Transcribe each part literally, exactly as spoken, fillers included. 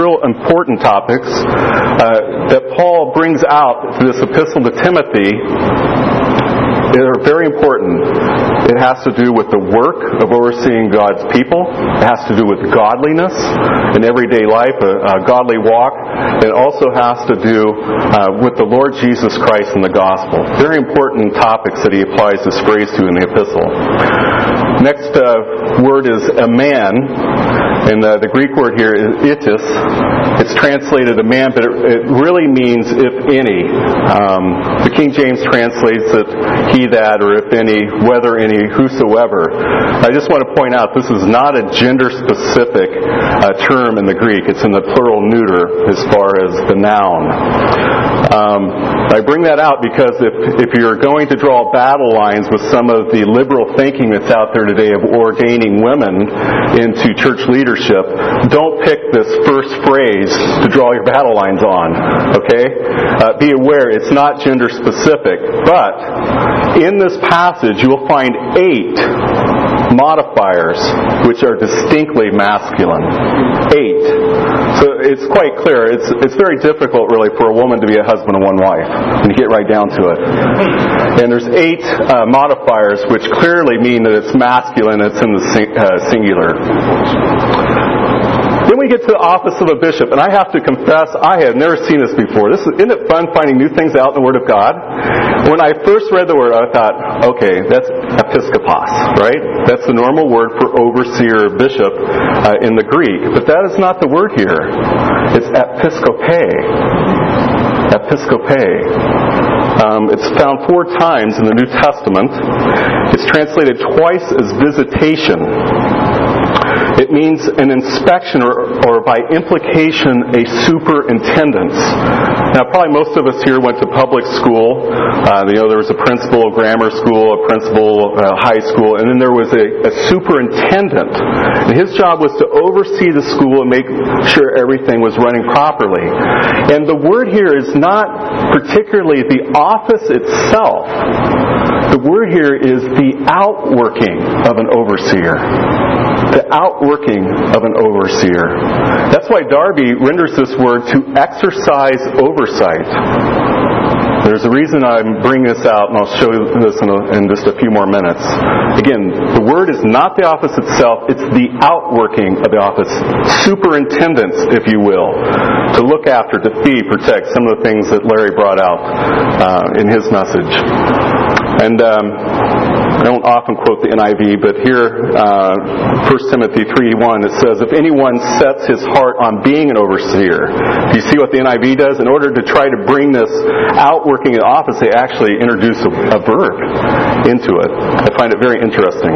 real important topics uh, that Paul brings out through this epistle to Timothy. They're very important. It has to do with the work of overseeing God's people. It has to do with godliness in everyday life, a, a godly walk. It also has to do uh, with the Lord Jesus Christ and the gospel. Very important topics that he applies this phrase to in the epistle. Next uh, word is a man. And uh, the Greek word here is itis. It's translated a man, but it, it really means if any. Um, the King James translates it he that, or if any, whether any, whosoever. I just want to point out this is not a gender-specific uh, term in the Greek. It's in the plural neuter as far as the noun. Um, I bring that out because if, if you're going to draw battle lines with some of the liberal thinking that's out there today of ordaining women into church leadership, don't pick this first phrase to draw your battle lines on, okay? Uh, be aware it's not gender specific, but in this passage you'll find eight modifiers which are distinctly masculine. Eight. So it's quite clear. It's it's very difficult really for a woman to be a husband of one wife, and you get right down to it. And there's eight uh, modifiers which clearly mean that it's masculine, it's in the sing, uh, singular. Then we get to the office of a bishop, and I have to confess, I have never seen this before. This is, isn't it fun finding new things out in the Word of God? When I first read the Word, I thought, okay, that's episkopos, right? That's the normal word for overseer, bishop uh, in the Greek. But that is not the word here. It's episkope. Episkope. Um, it's found four times in the New Testament. It's translated twice as visitation. It means an inspection or, or by implication a superintendence. Now probably most of us here went to public school. Uh, you know, there was a principal of grammar school, a principal uh, high school, and then there was a, a superintendent. And his job was to oversee the school and make sure everything was running properly. And the word here is not particularly the office itself. The word here is the outworking of an overseer. The outworking of an overseer. That's why Darby renders this word to exercise oversight. There's a reason I'm bringing this out, and I'll show you this in, a, in just a few more minutes. Again, the word is not the office itself, it's the outworking of the office. Superintendence, if you will. To look after, to feed, protect, some of the things that Larry brought out uh, in his message. And um, I don't often quote the N I V, but here, uh, First Timothy three one, it says, if anyone sets his heart on being an overseer. Do you see what the N I V does? In order to try to bring this outworking in office, they actually introduce a, a verb into it. I find it very interesting.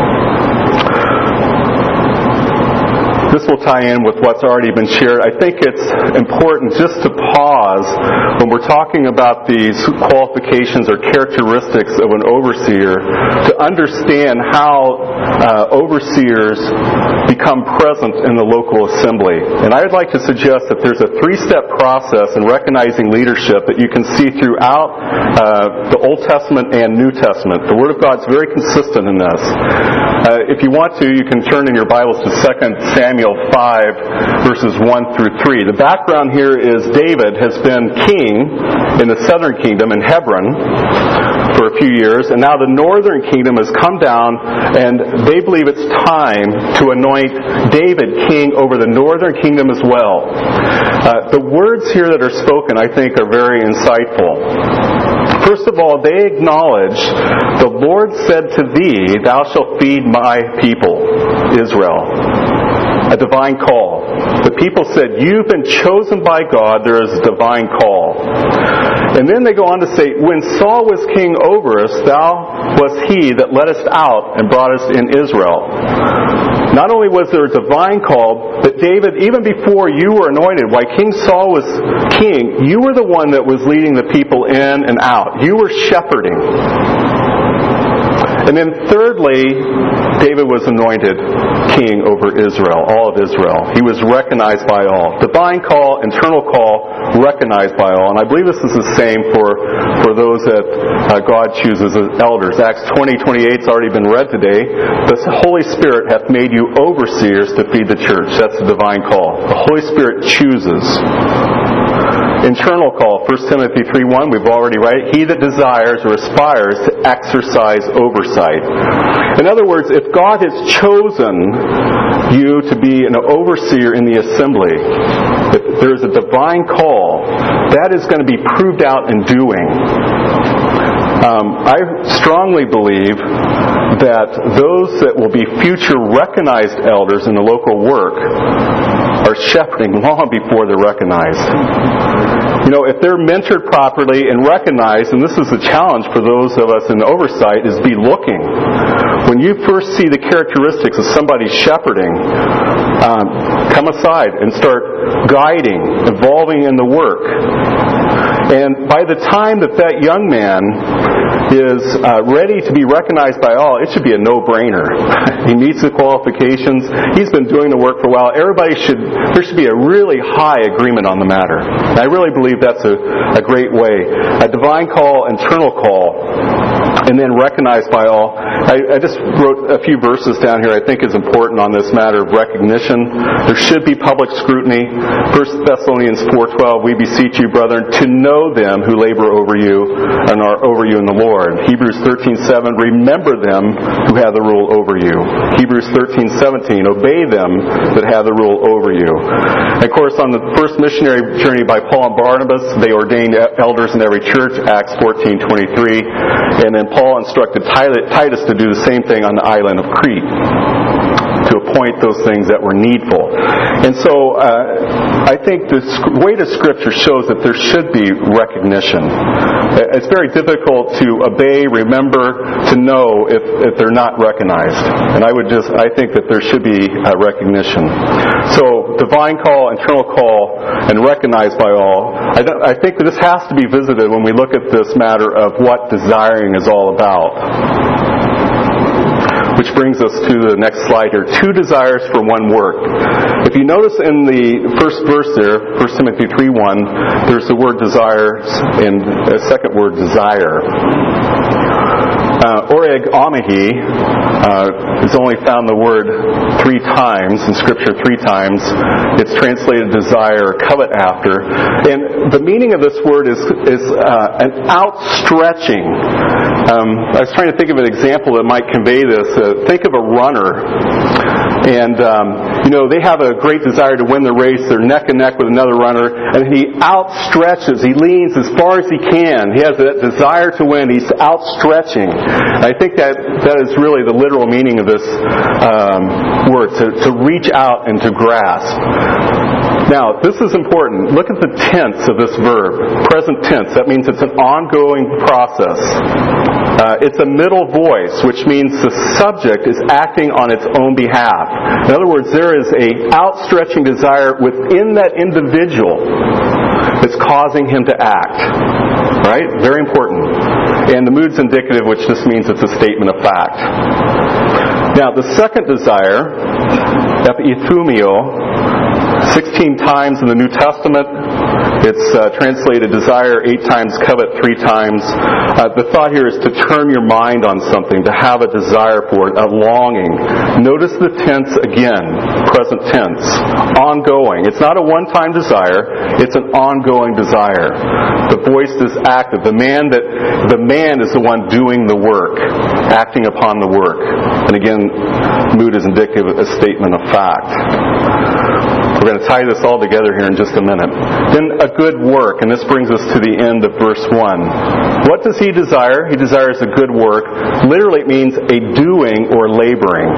This will tie in with what's already been shared. I think it's important just to pause when we're talking about these qualifications or characteristics of an overseer to understand how uh, overseers become present in the local assembly. And I would like to suggest that there's a three-step process in recognizing leadership that you can see throughout uh, the Old Testament and New Testament. The Word of God's very consistent in this. Uh, if you want to, you can turn in your Bibles to Second Samuel five, verses one through three. The background here is David has been king in the southern kingdom in Hebron for a few years, and now the northern kingdom has come down, and they believe it's time to anoint David king over the northern kingdom as well. Uh, the words here that are spoken, I think, are very insightful. First of all, they acknowledge, the Lord said to thee, thou shalt feed my people, Israel. A divine call. The people said, you've been chosen by God, there is a divine call. And then they go on to say, when Saul was king over us, thou wast he that led us out and brought us in Israel. Not only was there a divine call, but David, even before you were anointed, while King Saul was king, you were the one that was leading the people in and out. You were shepherding. And then thirdly, David was anointed king over Israel, all of Israel. He was recognized by all. Divine call, internal call, recognized by all. And I believe this is the same for, for those that uh, God chooses as elders. Acts twenty twenty-eight has already been read today. The Holy Spirit hath made you overseers to feed the church. That's the divine call. The Holy Spirit chooses. Internal call, First Timothy three one, we've already read it. He that desires or aspires to exercise oversight. In other words, if God has chosen you to be an overseer in the assembly, if there is a divine call, that is going to be proved out in doing. Um, I strongly believe that those that will be future recognized elders in the local work are shepherding long before they're recognized. You know, if they're mentored properly and recognized, and this is a challenge for those of us in oversight, is be looking. When you first see the characteristics of somebody shepherding, um, come aside and start guiding, involving in the work. And by the time that that young man is uh, ready to be recognized by all, it should be a no-brainer. He meets the qualifications. He's been doing the work for a while. Everybody should, there should be a really high agreement on the matter. And I really believe that's a, a great way. A divine call, internal call, and then recognized by all. I, I just wrote a few verses down here I think is important on this matter of recognition. There should be public scrutiny. First Thessalonians four twelve, we beseech you, brethren, to know them who labor over you and are over you in the Lord. Hebrews thirteen seven, remember them who have the rule over you. Hebrews thirteen seventeen, obey them that have the rule over you. And of course, on the first missionary journey by Paul and Barnabas, they ordained elders in every church, Acts fourteen twenty-three. And then Paul instructed Titus to do the same thing on the island of Crete, to appoint those things that were needful. And so uh, I think the weight of Scripture shows that there should be recognition. It's very difficult to obey, remember, to know if, if they're not recognized. And I would just, I think that there should be uh, recognition. So divine call, internal call, and recognized by all. I, don't, I think that this has to be visited when we look at this matter of what desiring is all about. Which brings us to the next slide here. Two desires for one work. If you notice in the first verse there, First Timothy three one, there's the word desires and a second word desire. Uh, oreg amihi uh, is only found the word three times in Scripture, three times. It's translated desire, covet after. And the meaning of this word is, is uh, an outstretching. Um, I was trying to think of an example that might convey this. Uh, think of a runner. And, um, you know, they have a great desire to win the race. They're neck and neck with another runner. And he outstretches. He leans as far as he can. He has that desire to win. He's outstretching. And I think that that is really the literal meaning of this um, word, to, to reach out and to grasp. Now, this is important. Look at the tense of this verb. Present tense. That means it's an ongoing process. Uh, it's a middle voice, which means the subject is acting on its own behalf. In other words, there is a outstretching desire within that individual that's causing him to act. Right? Very important. And the mood's indicative, which just means it's a statement of fact. Now, the second desire, epithumio, sixteen times in the New Testament. It's uh, translated desire eight times, covet three times. Uh, the thought here is to turn your mind on something, to have a desire for it, a longing. Notice the tense again, present tense, ongoing. It's not a one-time desire, it's an ongoing desire. The voice is active. The man that the man is the one doing the work, acting upon the work. And again, mood is indicative of a statement of fact. We're going to tie this all together here in just a minute. Then a good work, and this brings us to the end of verse one. What does he desire? He desires a good work. Literally it means a doing or laboring.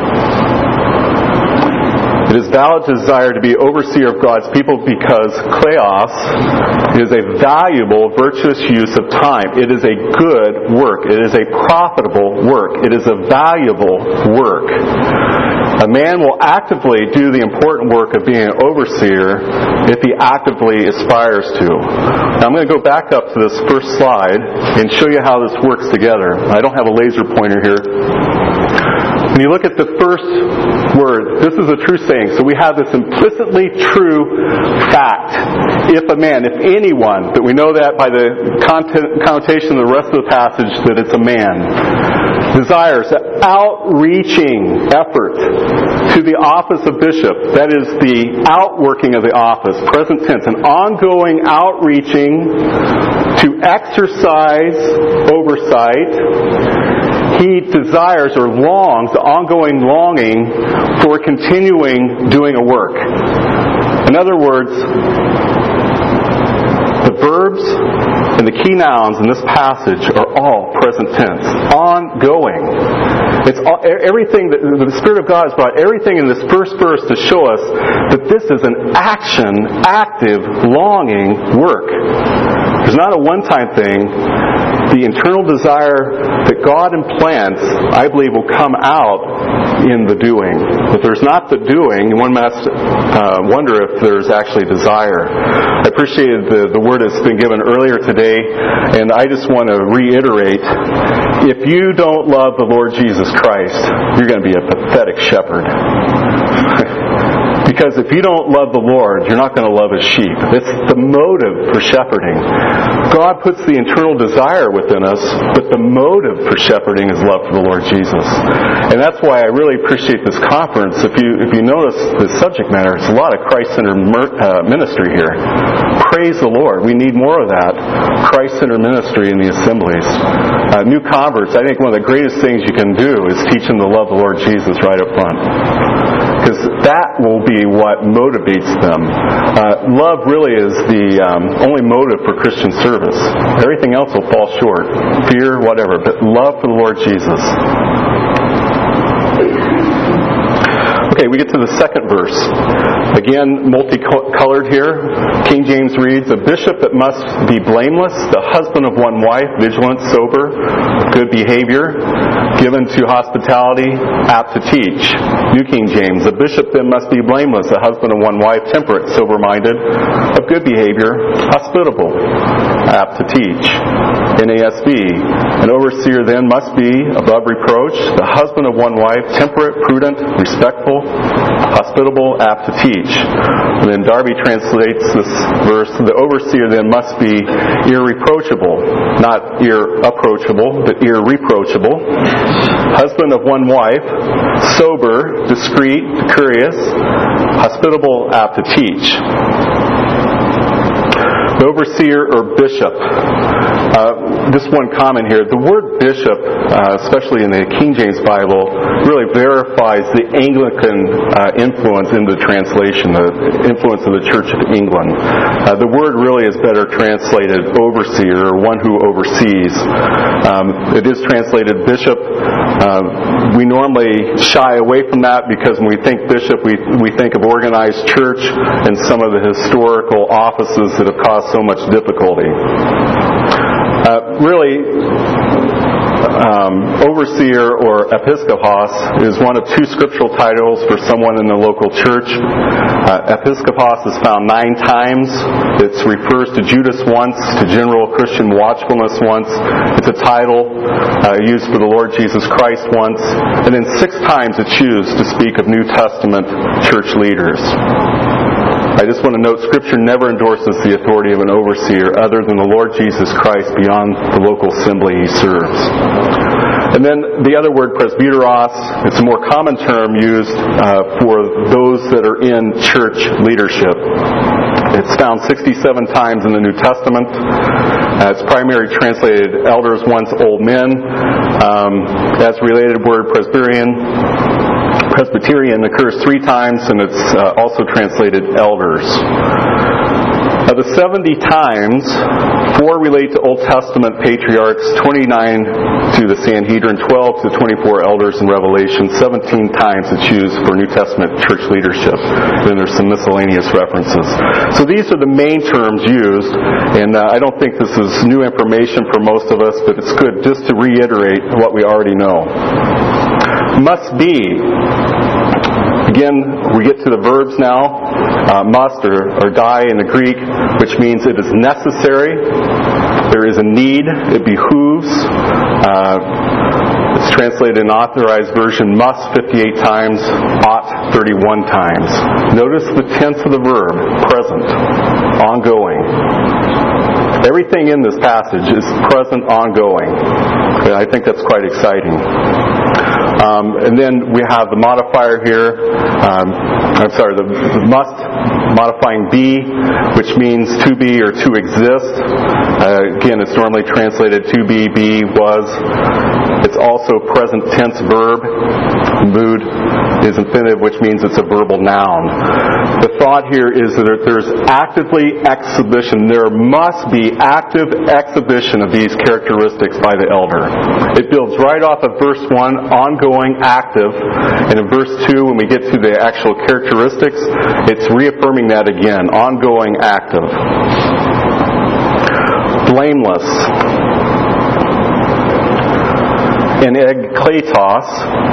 It is valid to desire to be overseer of God's people because kleos is a valuable, virtuous use of time. It is a good work. It is a profitable work. It is a valuable work. A man will actively do the important work of being an overseer if he actively aspires to. Now I'm going to go back up to this first slide and show you how this works together. I don't have a laser pointer here. When you look at the first word, this is a true saying. So we have this implicitly true fact. If a man, if anyone, but we know that by the connotation of the rest of the passage that it's a man, desires outreaching effort to the office of bishop, that is the outworking of the office, present tense, an ongoing outreaching to exercise oversight. He desires or longs, the ongoing longing for continuing doing a work. In other words, the verbs and the key nouns in this passage are all present tense. Ongoing. It's all, everything that the Spirit of God has brought everything in this first verse to show us that this is an action, active, longing work. It's not a one-time thing. The internal desire that God implants, I believe, will come out in the doing. If there's not the doing, one must uh, wonder if there's actually desire. I appreciated the, the word that's been given earlier today, and I just want to reiterate, if you don't love the Lord Jesus Christ, you're going to be a pathetic shepherd. Because if you don't love the Lord, you're not going to love His sheep. It's the motive for shepherding. God puts the internal desire within us, but the motive for shepherding is love for the Lord Jesus. And that's why I really appreciate this conference. If you if you notice the subject matter, it's a lot of Christ-centered uh, ministry here. Praise the Lord. We need more of that Christ-centered ministry in the assemblies. Uh, new converts, I think one of the greatest things you can do is teach them to love the Lord Jesus right up front. Because that will be what motivates them. Uh, love really is the um, only motive for Christian service. Everything else will fall short. Fear, whatever. But love for the Lord Jesus. Okay, we get to the second verse. Again, multicolored here. King James reads, "A bishop that must be blameless, the husband of one wife, vigilant, sober, good behavior, given to hospitality, apt to teach." New King James, "A bishop then must be blameless, a husband of one wife, temperate, sober-minded, of good behavior, hospitable, apt to teach." N A S B, "An overseer then must be above reproach, the husband of one wife, temperate, prudent, respectful, hospitable, apt to teach." And then Darby translates this verse, "The overseer then must be irreproachable," not irreproachable, but irreproachable, "husband of one wife, sober, discreet, courteous, hospitable, apt to teach." The overseer or bishop. Uh, just one comment here. The word bishop, uh, especially in the King James Bible, really verifies the Anglican uh, influence in the translation, the influence of the Church of England. Uh, the word really is better translated overseer, or one who oversees. Um, it is translated bishop. Uh, we normally shy away from that because when we think bishop, we we think of organized church and some of the historical offices that have caused so much difficulty. Uh, really, um, overseer or episkopos is one of two scriptural titles for someone in the local church. Uh, episkopos is found nine times. It refers to Judas once, to general Christian watchfulness once. It's a title uh, used for the Lord Jesus Christ once. And then six times it's used to speak of New Testament church leaders. I just want to note, Scripture never endorses the authority of an overseer other than the Lord Jesus Christ beyond the local assembly He serves. And then the other word, presbyteros, it's a more common term used uh, for those that are in church leadership. It's found sixty-seven times in the New Testament. Uh, it's primarily translated elders, once old men. Um, as related word, presbyterian. Presbyterian occurs three times, and it's uh, also translated elders. Of the seventy times, four relate to Old Testament patriarchs, twenty-nine to the Sanhedrin, twelve to twenty-four elders in Revelation, seventeen times it's used for New Testament church leadership. Then there's some miscellaneous references. So these are the main terms used, and uh, I don't think this is new information for most of us, but it's good just to reiterate what we already know. Must be. Again, we get to the verbs now. Uh, must or, or die in the Greek, which means it is necessary. There is a need. It behooves. Uh, It's translated in Authorized Version, must fifty-eight times, ought thirty-one times. Notice the tense of the verb, present, ongoing. Everything in this passage is present, ongoing. And I think that's quite exciting. Um, and then we have the modifier here. Um, I'm sorry, the, the must modifying be, which means to be or to exist. Uh, again, it's normally translated to be, be, was. It's also present tense verb. Mood is infinitive, which means it's a verbal noun. The thought here is that there's actively exhibition. There must be active exhibition of these characteristics by the elder. It builds right off of verse one, ongoing, active. And in verse two, when we get to the actual characteristics, it's reaffirming that again, ongoing, active. Blameless. And ekletos,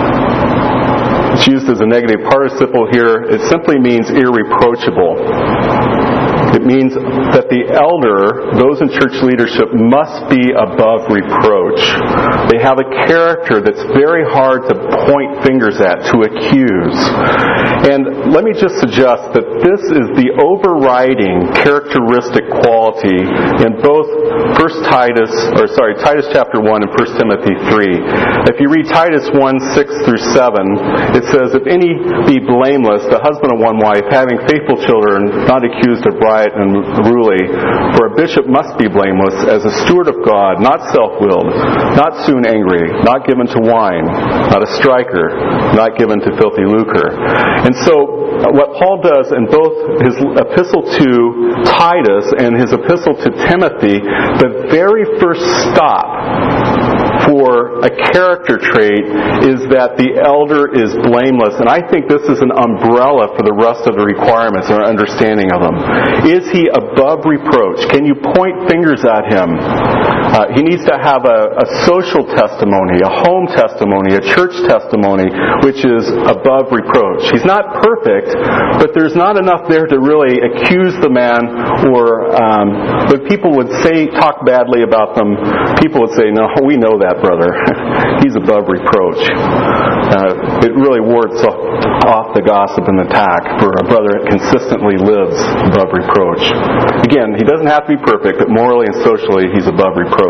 it's used as a negative participle here. It simply means irreproachable. It means that the elder, those in church leadership, must be above reproach. They have a character that's very hard to point fingers at, to accuse. And let me just suggest that this is the overriding characteristic quality in both First Titus, or sorry, Titus chapter one and First Timothy three. If you read Titus one, six through seven, it says, if any be blameless, the husband of one wife, having faithful children, not accused of riot and unruly, for a bishop must be blameless, as a steward of God, not self-willed, not soon angry, not given to wine, not a striker, not given to filthy lucre. And so, what Paul does in both his epistle to Titus and his epistle to Timothy, the very first stop for a character trait is that the elder is blameless. And I think this is an umbrella for the rest of the requirements or understanding of them. Is he above reproach? Can you point fingers at him? Uh, he needs to have a, a social testimony, a home testimony, a church testimony, which is above reproach. He's not perfect, but there's not enough there to really accuse the man, or um, when people would say, talk badly about them, people would say, no, we know that brother. He's above reproach. Uh, it really wards off the gossip and attack for a brother that consistently lives above reproach. Again, he doesn't have to be perfect, but morally and socially, he's above reproach.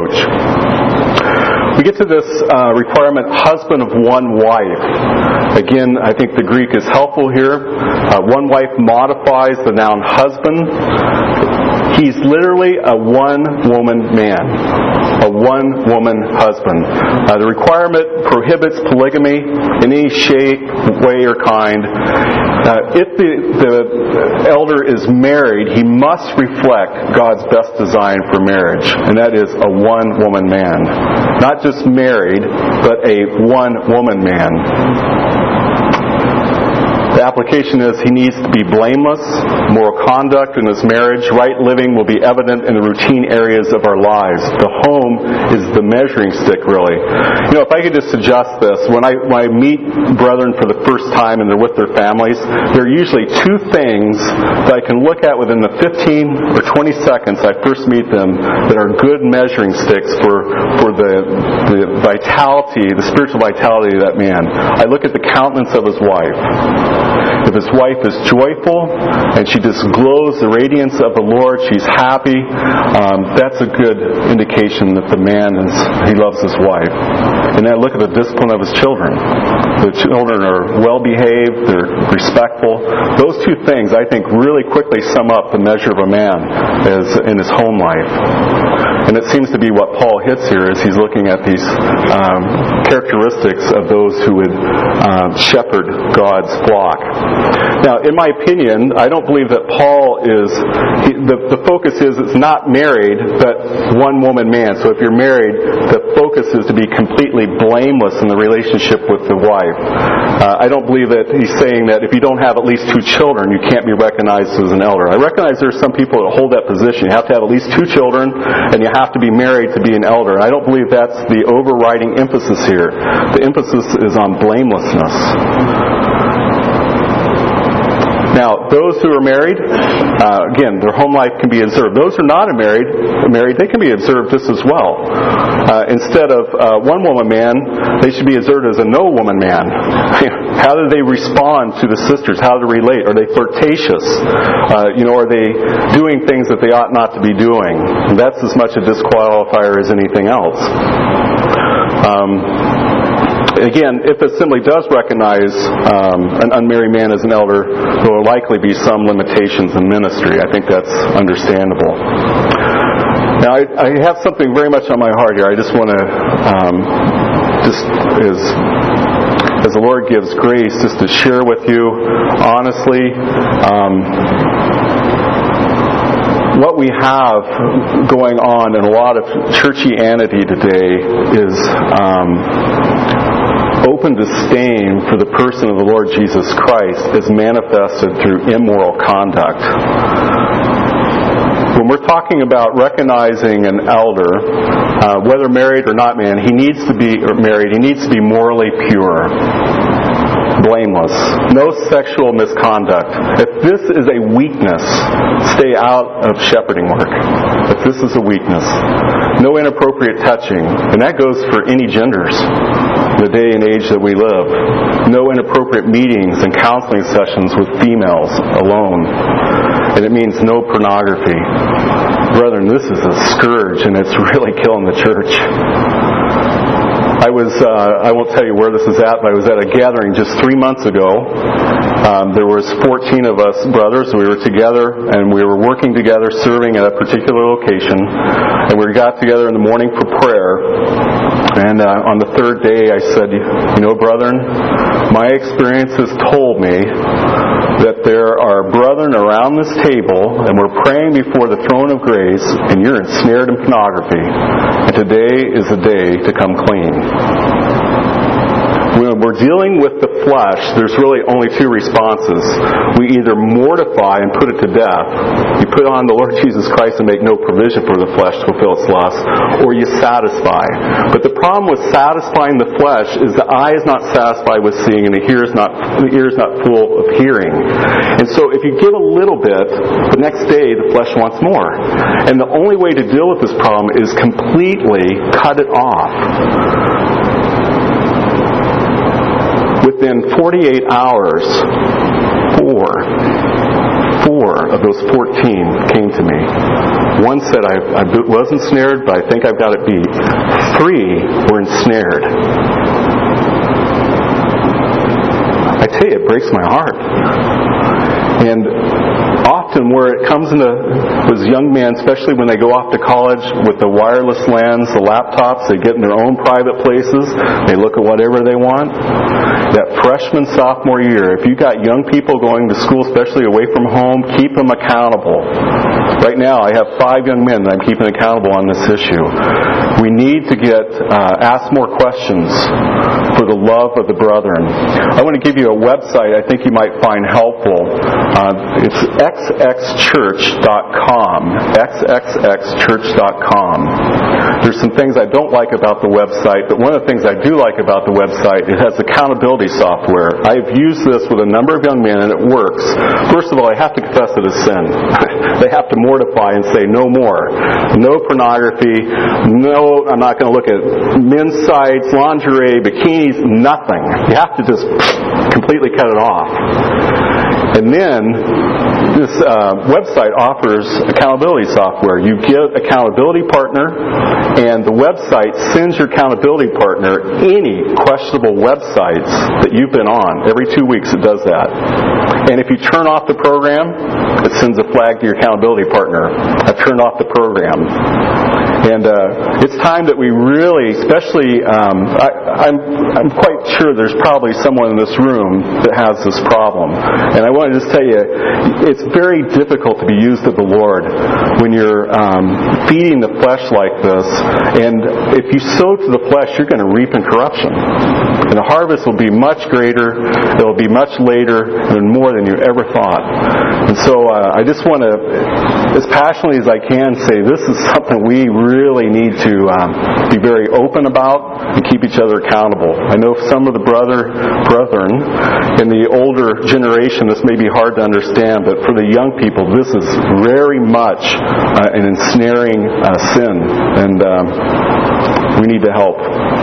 We get to this uh, requirement, husband of one wife. Again, I think the Greek is helpful here. Uh, one wife modifies the noun husband. He's literally a one-woman man, a one-woman husband. Uh, the requirement prohibits polygamy in any shape, way, or kind. Uh, if the, the elder is married, he must reflect God's best design for marriage, and that is a one-woman man. Not just married, but a one-woman man. The application is he needs to be blameless, moral conduct in his marriage, right living will be evident in the routine areas of our lives. The home is the measuring stick, really. You know, if I could just suggest this, when I, when I meet brethren for the first time and they're with their families, there are usually two things that I can look at within the fifteen or twenty seconds I first meet them that are good measuring sticks for, for the, the vitality, the spiritual vitality of that man. I look at the countenance of his wife. If his wife is joyful and she just glows the radiance of the Lord, she's happy, um, that's a good indication that the man is, he loves his wife. And then I look at the discipline of his children. The children are well behaved, they're respectful. Those two things, I think, really quickly sum up the measure of a man as in his home life. And it seems to be what Paul hits here as he's looking at these um, characteristics of those who would um, shepherd God's flock. Now, in my opinion, I don't believe that Paul is, he, the, the focus is it's not married, but one woman man. So if you're married, the focus is to be completely blameless in the relationship with the wife. Uh, I don't believe that he's saying that if you don't have at least two children, you can't be recognized as an elder. I recognize there's some people that hold that position. You have to have at least two children, and you have to be married to be an elder. I don't believe that's the overriding emphasis here. The emphasis is on blamelessness. Now, those who are married, uh, again, their home life can be observed. Those who are not married, married, they can be observed just as well. Uh, instead of uh, one woman man, they should be observed as a no woman man. How do they respond to the sisters? How do they relate? Are they flirtatious? Uh, you know, are they doing things that they ought not to be doing? And that's as much a disqualifier as anything else. Um, Again, if the assembly does recognize um, an unmarried man as an elder, there will likely be some limitations in ministry. I think that's understandable. Now, I, I have something very much on my heart here. I just want to, um, just as, as the Lord gives grace, just to share with you honestly. Um, What we have going on in a lot of churchianity today is um, open disdain for the person of the Lord Jesus Christ is manifested through immoral conduct. When we're talking about recognizing an elder, uh, whether married or not married, he needs to be or married. He needs to be morally pure, blameless, no sexual misconduct. If this is a weakness, stay out of shepherding work. If this is a weakness, no inappropriate touching, and that goes for any genders. The day and age that we live. No inappropriate meetings and counseling sessions with females alone. And it means no pornography. Brethren, this is a scourge and it's really killing the church. I was, uh, I won't tell you where this is at, but I was at a gathering just three months ago. Um, there was fourteen of us brothers. We were together and we were working together serving at a particular location. And we got together in the morning for prayer. And uh, on the third day I said, you know, brethren, my experience has told me that there are brethren around this table and we're praying before the throne of grace and you're ensnared in pornography. And today is the day to come clean. When we're dealing with the flesh, there's really only two responses. We either mortify and put it to death. You put on the Lord Jesus Christ and make no provision for the flesh to fulfill its lust, or you satisfy. But the problem with satisfying the flesh is the eye is not satisfied with seeing and the ear is not, the ear is not full of hearing. And so if you give a little bit, the next day the flesh wants more. And the only way to deal with this problem is completely cut it off. Within forty-eight hours, four, four of those fourteen came to me. One said, I, I was ensnared, but I think I've got it beat. Three were ensnared. I tell you, it breaks my heart. And often where it comes into those young men, especially when they go off to college with the wireless LANs, the laptops, they get in their own private places, they look at whatever they want. That freshman, sophomore year, if you got young people going to school, especially away from home, keep them accountable. Right now, I have five young men that I'm keeping accountable on this issue. We need to get uh, ask more questions for the love of the brethren. I want to give you a website I think you might find helpful. Uh, it's x x church dot com. x x x church dot com. There's some things I don't like about the website, but one of the things I do like about the website, it has accountability software. I've used this with a number of young men and it works. First of all, I have to confess it as sin. They have to mortify and say no more. No pornography. No, I'm not going to look at men's sites, lingerie, bikinis, nothing. You have to just completely cut it off. And then this uh, website offers accountability software. You get accountability partner, and the website sends your accountability partner any questionable websites that you've been on. Every two weeks it does that. And if you turn off the program, it sends a flag to your accountability partner. I've turned off the program. And uh, it's time that we really, especially, um, I, I'm, I'm quite sure there's probably someone in this room that has this problem. And I want to just tell you, it's very difficult to be used of the Lord when you're um, feeding the flesh like this. And if you sow to the flesh, you're going to reap in corruption. And the harvest will be much greater, it will be much later, and more than you ever thought. And so uh, I just want to, as passionately as I can, say this is something we really need to um, be very open about and keep each other accountable. I know some of the brother brethren in the older generation, this may be hard to understand, but for the young people, this is very much uh, an ensnaring uh, sin, and um, we need to help.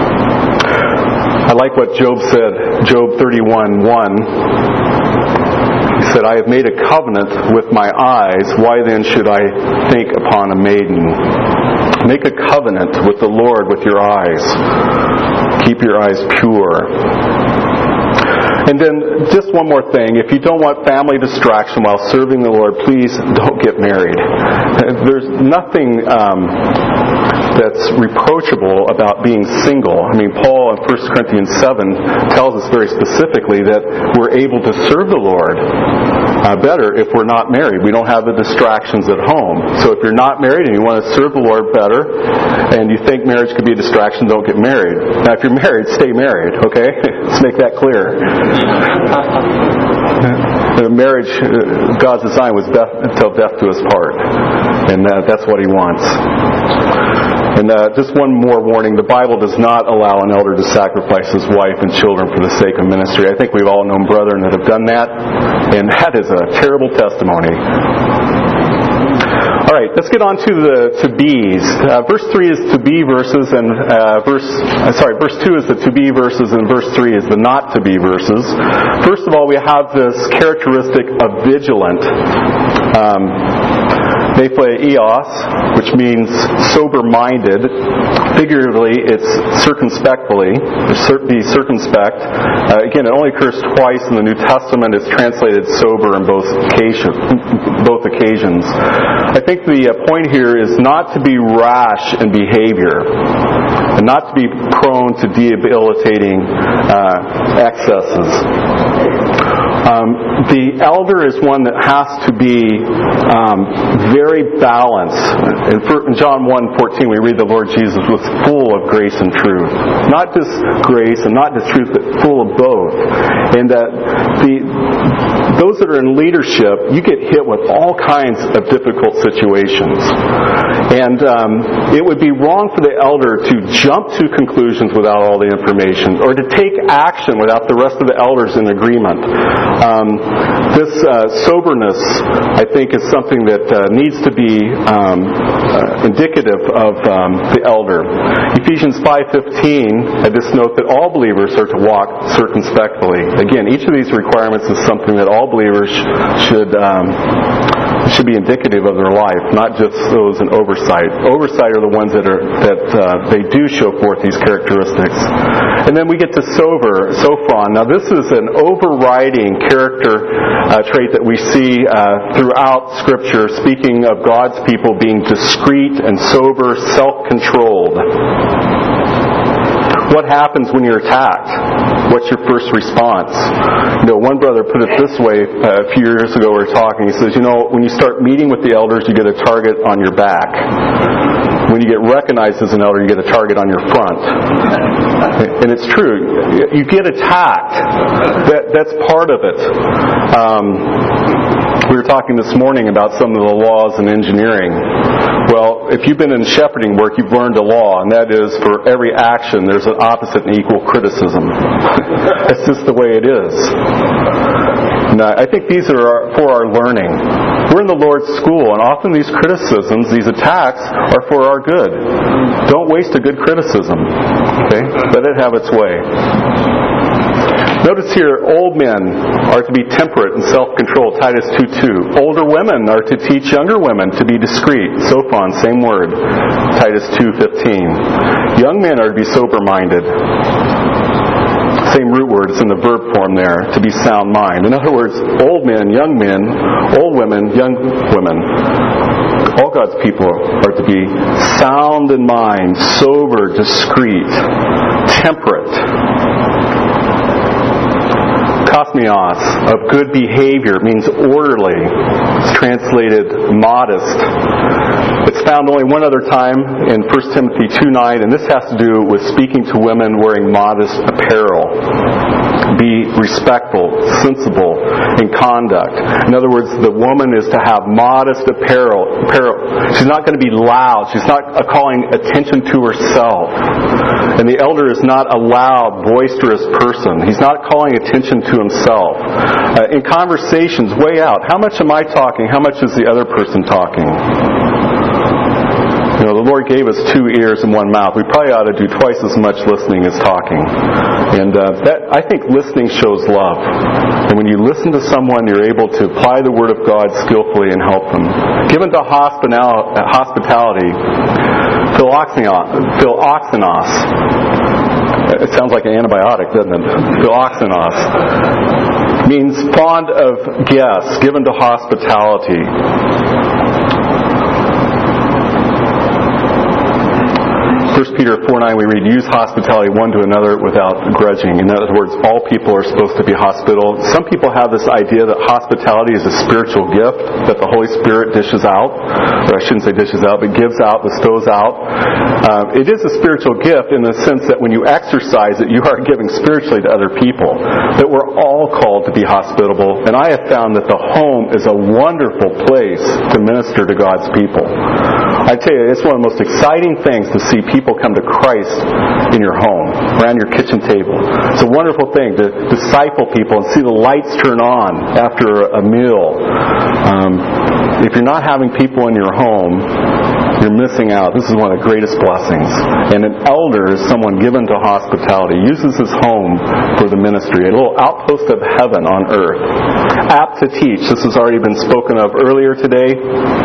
I like what Job said, Job thirty-one one. He said, I have made a covenant with my eyes. Why then should I think upon a maiden? Make a covenant with the Lord with your eyes. Keep your eyes pure. And then just one more thing. If you don't want family distraction while serving the Lord, please don't get married. There's nothing um, that's reproachable about being single. I mean, Paul in First Corinthians seven tells us very specifically that we're able to serve the Lord uh, better if we're not married. We don't have the distractions at home. So if you're not married and you want to serve the Lord better, and you think marriage could be a distraction, don't get married. Now, if you're married, stay married, okay? Let's make that clear. The marriage, uh, God's design was death, until death do us part. And uh, that's what He wants. And uh, just one more warning. The Bible does not allow an elder to sacrifice his wife and children for the sake of ministry. I think we've all known brethren that have done that. And that is a terrible testimony. All right, let's get on to the to be's. Uh, verse three is to be verses, and uh, verse uh, sorry, verse two is the to be verses, and verse three is the not to be verses. First of all, we have this characteristic of vigilant. Um, Nephleios, which means sober-minded. Figuratively, it's circumspectly, be circumspect. Uh, again, it only occurs twice in the New Testament. It's translated sober in both occasions. Both occasions. I think the point here is not to be rash in behavior, and not to be prone to debilitating uh, excesses. Um, the elder is one that has to be um, very balanced. In, in John one fourteen, we read the Lord Jesus was full of grace and truth. Not just grace and not just truth, but full of both. And that the those that are in leadership, you get hit with all kinds of difficult situations. And um, it would be wrong for the elder to jump to conclusions without all the information, or to take action without the rest of the elders in agreement. Um, this uh, soberness, I think, is something that uh, needs to be um, uh, indicative of um, the elder. Ephesians five fifteen, I just note that all believers are to walk circumspectly. Again, each of these requirements is something that all believers should um, should be indicative of their life, not just those in oversight. Oversight are the ones that are that uh, they do show forth these characteristics. And then we get to sober, sophron. Now this is an overriding character uh, trait that we see uh, throughout Scripture, speaking of God's people being discreet and sober, self-controlled. What happens when you're attacked? What's your first response? You know, one brother put it this way uh, a few years ago. We were talking. He says, you know, when you start meeting with the elders, you get a target on your back. When you get recognized as an elder, you get a target on your front. And it's true. You get attacked. That, that's part of it. Um, we were talking this morning about some of the laws in engineering. Well, if you've been in shepherding work, you've learned a law, and that is for every action, there's an opposite and equal criticism. That's just the way it is. And I think these are our, for our learning. We're in the Lord's school, and often these criticisms, these attacks, are for our good. Don't waste a good criticism. Okay? Let it have its way. Notice here, old men are to be temperate and self-controlled, Titus two two. Older women are to teach younger women to be discreet, sophron, same word, Titus two fifteen. Young men are to be sober-minded. Same root word, it's in the verb form there, to be sound mind. In other words, old men, young men, old women, young women. All God's people are to be sound in mind, sober, discreet, temperate. Kosmios, of good behavior, means orderly. It's translated modest. It's found only one other time in First Timothy two nine, and this has to do with speaking to women wearing modest apparel. Be respectful, sensible in conduct. In other words, the woman is to have modest apparel. apparel. She's not going to be loud. She's not calling attention to herself. And the elder is not a loud, boisterous person. He's not calling attention to himself. Uh, in conversations, weigh out, how much am I talking? How much is the other person talking? You know, the Lord gave us two ears and one mouth. We probably ought to do twice as much listening as talking. And uh, that, I think listening shows love. And when you listen to someone, you're able to apply the Word of God skillfully and help them. Given to hospital, hospitality, philoxenos, philoxenos. It sounds like an antibiotic, doesn't it? Philoxenos means fond of guests, given to hospitality. First Peter four nine we read, use hospitality one to another without grudging. In other words, all people are supposed to be hospitable. Some people have this idea that hospitality is a spiritual gift that the Holy Spirit dishes out. Or I shouldn't say dishes out, but gives out, bestows out. Uh, it is a spiritual gift in the sense that when you exercise it, you are giving spiritually to other people. That we're all called to be hospitable. And I have found that the home is a wonderful place to minister to God's people. I tell you, it's one of the most exciting things to see people come to Christ in your home, around your kitchen table. It's a wonderful thing to disciple people and see the lights turn on after a meal. Um, if you're not having people in your home, you're missing out. This is one of the greatest blessings. And an elder is someone given to hospitality, uses his home for the ministry, a little outpost of heaven on earth. Apt to teach. This has already been spoken of earlier today.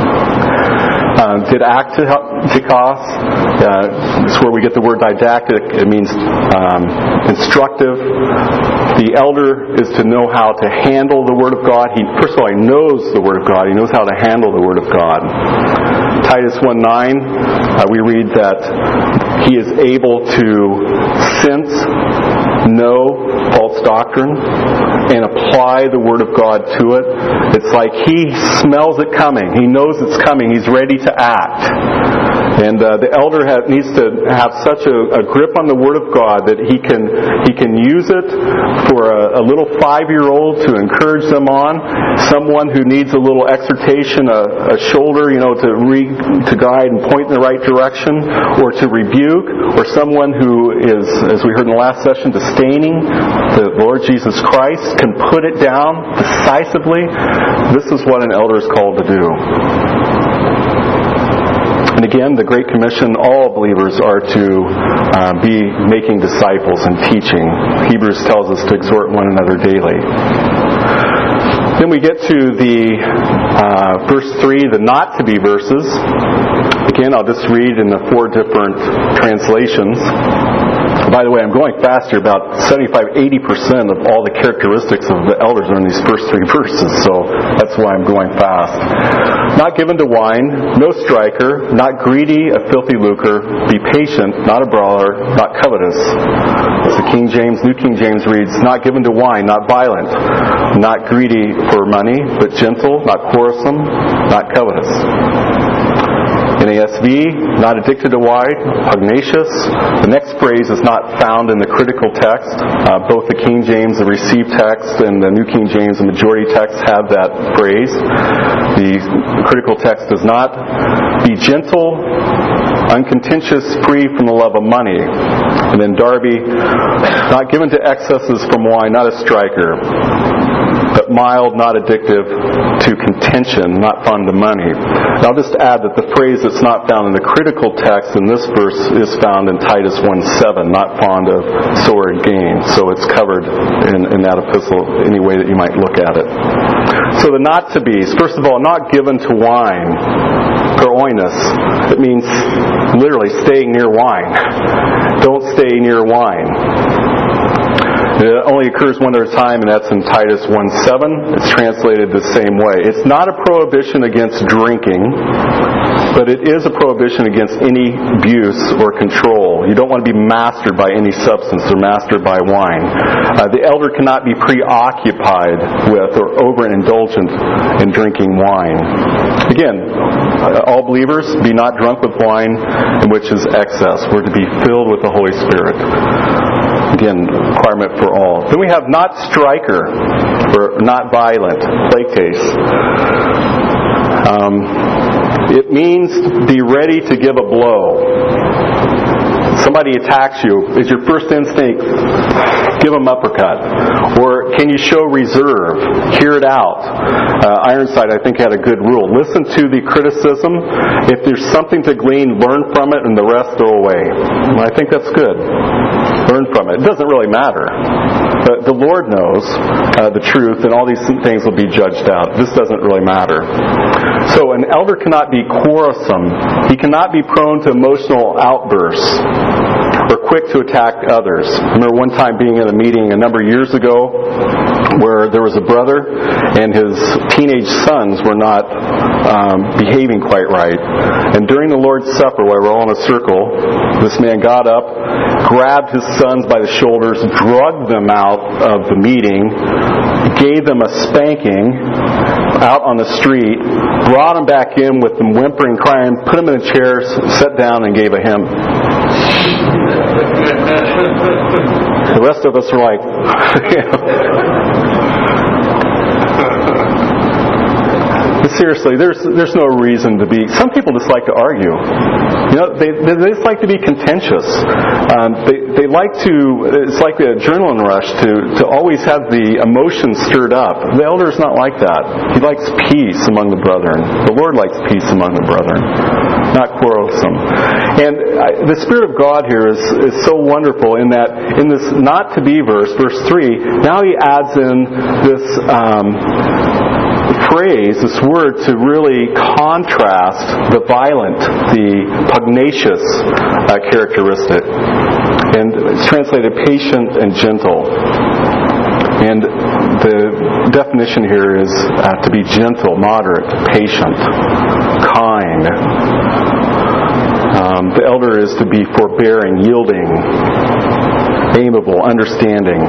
Uh, didactikos, uh, it's where we get the word didactic. It means um, instructive. The elder is to know how to handle the Word of God. He, first of all, he knows the Word of God. He knows how to handle the Word of God. Titus one nine, uh, we read that he is able to sense, know false doctrine, and apply the Word of God to it. It's like he smells it coming. He knows it's coming. He's ready to act. And uh, the elder have, needs to have such a, a grip on the Word of God that he can he can use it for a, a little five-year-old to encourage them on, someone who needs a little exhortation, a, a shoulder, you know, to re, to guide and point in the right direction, or to rebuke, or someone who is, as we heard in the last session, disdaining the Lord Jesus Christ, can put it down decisively. This is what an elder is called to do. And again, the Great Commission, all believers are to uh, be making disciples and teaching. Hebrews tells us to exhort one another daily. Then we get to the uh, verse three, the not to be verses. Again, I'll just read in the four different translations. By the way, I'm going faster. About seventy-five to eighty percent of all the characteristics of the elders are in these first three verses, so that's why I'm going fast. Not given to wine, no striker, not greedy, a filthy lucre, be patient, not a brawler, not covetous. As the King James, New King James reads, not given to wine, not violent, not greedy for money, but gentle, not quarrelsome, not covetous. N A S V, not addicted to wine, pugnacious. The next phrase is not found in the critical text. Uh, both the King James, the received text, and the New King James, the majority text, have that phrase. The critical text does not. Be gentle, uncontentious, free from the love of money. And then Darby, not given to excesses from wine, not a striker, but mild, not addictive to contention, not fond of money. And I'll just add that the phrase that's not found in the critical text in this verse is found in Titus one seven, not fond of sordid gain. So it's covered in, in that epistle any way that you might look at it. So the not to be's, first of all, not given to wine, kroinos. It means literally staying near wine. Don't stay near wine. It only occurs one other time, and that's in Titus one seven. It's translated the same way. It's not a prohibition against drinking, But it is a prohibition against any abuse or control. You don't want to be mastered by any substance or mastered by wine. Uh, the elder cannot be preoccupied with or overindulgent in drinking wine. Again, uh, all believers, be not drunk with wine in which is excess. We're to be filled with the Holy Spirit. Again, requirement for all. Then we have not striker, or not violent, placates. Um, it means be ready to give a blow. Somebody attacks you, is your first instinct, give them uppercut? Or can you show reserve? Hear it out. Uh, Ironside, I think, had a good rule. Listen to the criticism. If there's something to glean, learn from it, and the rest throw away. And I think that's good. Learn from it. It doesn't really matter. But the Lord knows uh, the truth, and all these things will be judged out. This doesn't really matter. So an elder cannot be quarrelsome. He cannot be prone to emotional outbursts or quick to attack others. I remember one time being in a meeting a number of years ago where there was a brother and his teenage sons were not um, behaving quite right. And during the Lord's Supper, while we were all in a circle, this man got up, grabbed his sons by the shoulders, drugged them out of the meeting, gave them a spanking out on the street, brought them back in with them whimpering, crying, put them in a chair, sat down, and gave a hymn. The rest of us were like, you know. Seriously, there's there's no reason to be. Some people just like to argue. You know, they they, they just like to be contentious. Um, they they like to. It's like the adrenaline rush to to always have the emotions stirred up. The elder is not like that. He likes peace among the brethren. The Lord likes peace among the brethren, not quarrelsome. And I, the Spirit of God here is is so wonderful in that in this not to be verse, verse three. Now he adds in this. Um, phrase, this word, to really contrast the violent, the pugnacious uh, characteristic. And it's translated patient and gentle. And the definition here is uh, to be gentle, moderate, patient, kind. Um, the elder is to be forbearing, yielding, amiable, understanding.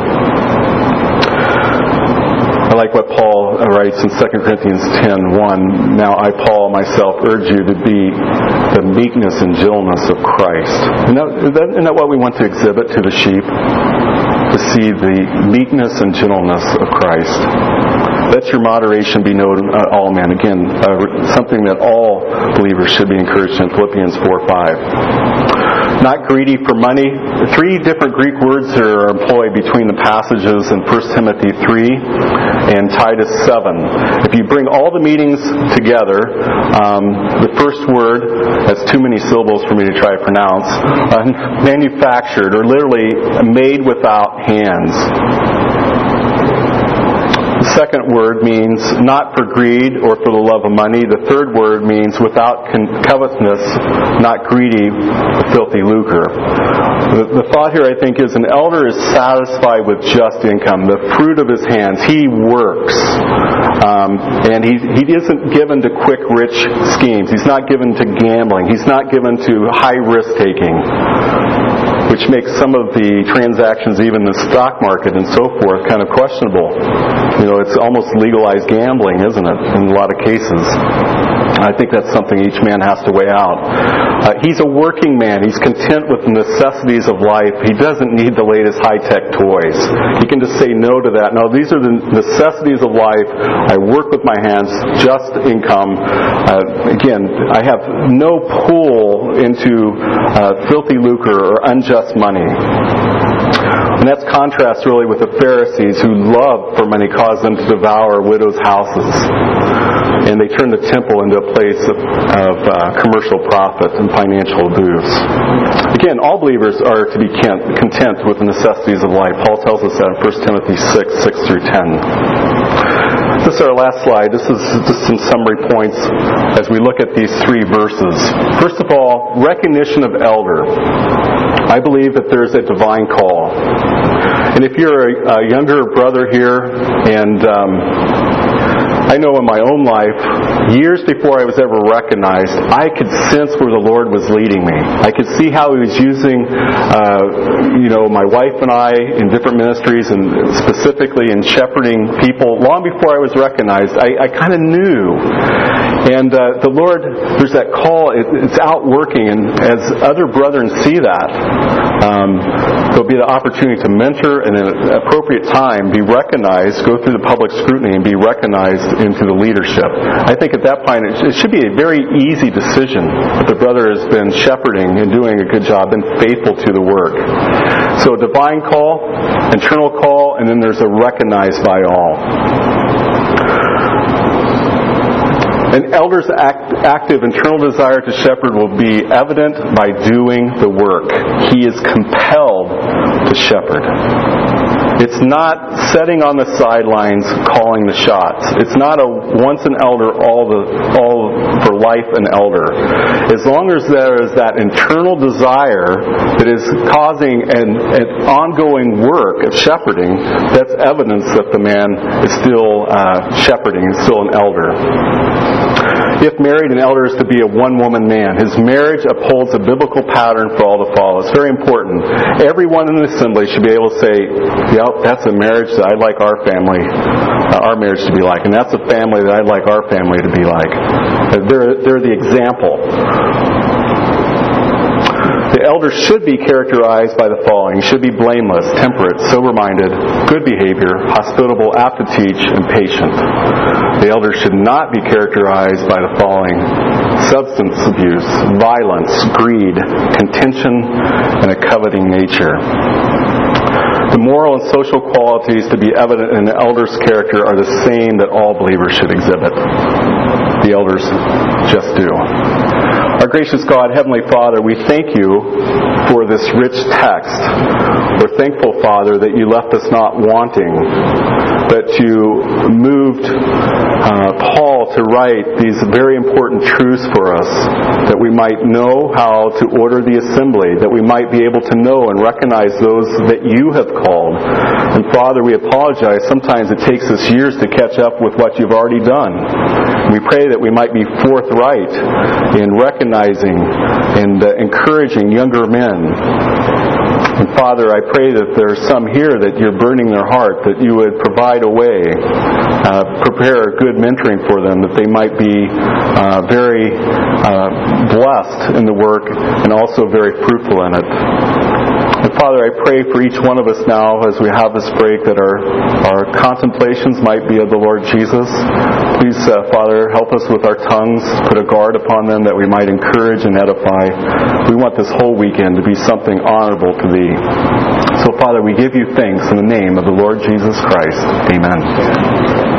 I like what Paul writes in Second Corinthians ten one. Now I, Paul, myself, urge you to be the meekness and gentleness of Christ. Isn't that, isn't that what we want to exhibit to the sheep? To see the meekness and gentleness of Christ. Let your moderation be known to all men. Again, uh, something that all believers should be encouraged in. Philippians four five. Not greedy for money. Three different Greek words are employed between the passages in First Timothy three and Titus seven. If you bring all the meanings together, um, the first word, that's too many syllables for me to try to pronounce, uh, manufactured, or literally made without hands. The second word means not for greed or for the love of money. The third word means without covetousness, not greedy, filthy lucre. The, the thought here, I think, is an elder is satisfied with just income, the fruit of his hands. He works. Um, and he, he isn't given to quick, rich schemes. He's not given to gambling. He's not given to high risk-taking, which makes some of the transactions, even the stock market and so forth, kind of questionable. You know, it's almost legalized gambling, isn't it, in a lot of cases. I think that's something each man has to weigh out. Uh, he's a working man. He's content with the necessities of life. He doesn't need the latest high-tech toys. He can just say no to that. No, these are the necessities of life. I work with my hands, just income. Uh, again, I have no pull into uh, filthy lucre or unjust money. And that's contrast really with the Pharisees who love for money caused them to devour widows' houses. And they turn the temple into a place of, of uh, commercial profit and financial abuse. Again, all believers are to be content with the necessities of life. Paul tells us that in First Timothy six, six through ten. This is our last slide. This is just some summary points as we look at these three verses. First of all, recognition of elder. I believe that there's a divine call. And if you're a, a younger brother here and um, I know in my own life, years before I was ever recognized, I could sense where the Lord was leading me. I could see how He was using, uh, you know, my wife and I in different ministries, and specifically in shepherding people. Long before I was recognized, I, I kind of knew. And uh, the Lord, there's that call, it, it's out working, and as other brethren see that, um, there'll be the opportunity to mentor and at an appropriate time be recognized, go through the public scrutiny and be recognized into the leadership. I think at that point it should be a very easy decision if the brother has been shepherding and doing a good job and faithful to the work. So a divine call, internal call, and then there's a recognized by all. An elder's act, active internal desire to shepherd will be evident by doing the work. He is compelled to shepherd. It's not sitting on the sidelines calling the shots. It's not a once an elder, all the all for life an elder. As long as there is that internal desire that is causing an, an ongoing work of shepherding, that's evidence that the man is still uh, shepherding, is still an elder. If married, an elder is to be a one-woman man. His marriage upholds a biblical pattern for all to follow. It's very important. Everyone in the assembly should be able to say, "Yep, that's a marriage that I'd like our family, uh, our marriage to be like, and that's a family that I'd like our family to be like." They're they're the example. The elder should be characterized by the following. He should be blameless, temperate, sober-minded, good behavior, hospitable, apt to teach, and patient. The elder should not be characterized by the following: substance abuse, violence, greed, contention, and a coveting nature. The moral and social qualities to be evident in the elder's character are the same that all believers should exhibit. The elders just do. Our gracious God, Heavenly Father, we thank you for this rich text. We're thankful, Father, that you left us not wanting, that you moved uh, Paul to write these very important truths for us, that we might know how to order the assembly, that we might be able to know and recognize those that you have called. And Father, we apologize. Sometimes it takes us years to catch up with what you've already done. We pray that we might be forthright in recognizing and uh, encouraging younger men. And Father, I pray that there's some here that you're burning their heart, that you would provide a way, uh, prepare good mentoring for them, that they might be uh, very uh, blessed in the work and also very fruitful in it. And Father, I pray for each one of us now as we have this break that our, our contemplations might be of the Lord Jesus. Please, uh, Father, help us with our tongues, put a guard upon them that we might encourage and edify. We want this whole weekend to be something honorable to Thee. So, Father, we give you thanks in the name of the Lord Jesus Christ. Amen.